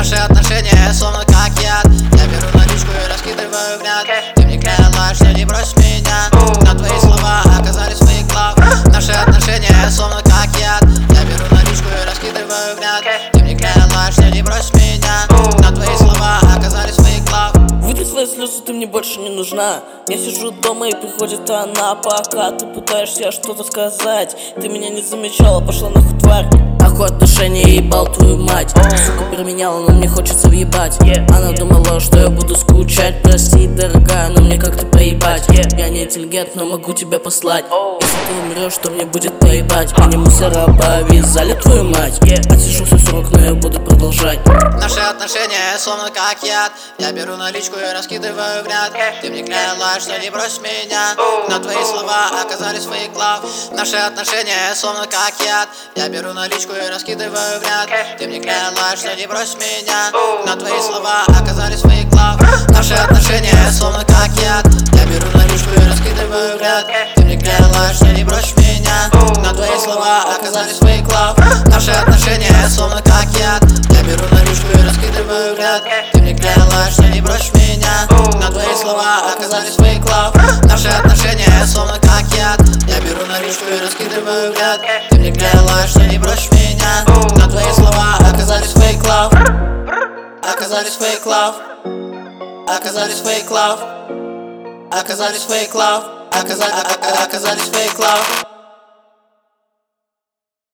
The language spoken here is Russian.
Наши отношения словно как яд. Я беру наличку и раскидываю гнят. Ты мне клялась, что не бросишь меня, но твои слова оказались фейк лав. Наши отношения словно как яд. Я беру наличку и раскидываю гнят. Ты мне клялась, что не бросишь меня, но твои слова оказались фейк лав. Вытри свои слезы, ты мне больше не нужна. Я сижу дома и приходит она, пока ты пытаешься что-то сказать. Ты меня не замечала, пошла нахуй, тварь. Нахуй отношения, ебал твою мать. Сука переменяла, но мне хочется въебать. Она думала, что я буду скучать. Прости, дорогая, но мне как-то проебать. Я не интеллигент, но могу тебя послать. Если ты умрешь, то мне будет проебать. Мне мусора повязали твою мать. Отсижу все срок, но я буду продолжать. Наши отношения словно как яд. Я беру наличку и раскидываю гряд. Ты мне клялась, что не бросишь меня, но твои слова оказались фейк лав. Наши отношения словно как яд. Я беру наличку и раскидываю гряд. Ты мне клялась, что не бросишь меня, но твои слова оказались фейк лав. Наши отношения словно как яд. Я беру наличку и раскидываю гряд. Ты мне клялась, что не бросишь меня, но твои слова оказались фейк лав. Наши отношения словно как яд. Я беру наличку и раскидываю гряд. Ты мне клялась, что не бросишь меня, но твои слова оказались фейк лав. Наши отношения словно как яд. Я беру наличку и раскидываю гряд. Ты мне клялась, что не бросишь меня, но твои слова оказались фейк лав. Оказались фейк лав. Оказались фейк лав. Оказались фейк лав. Оказались фейк лав.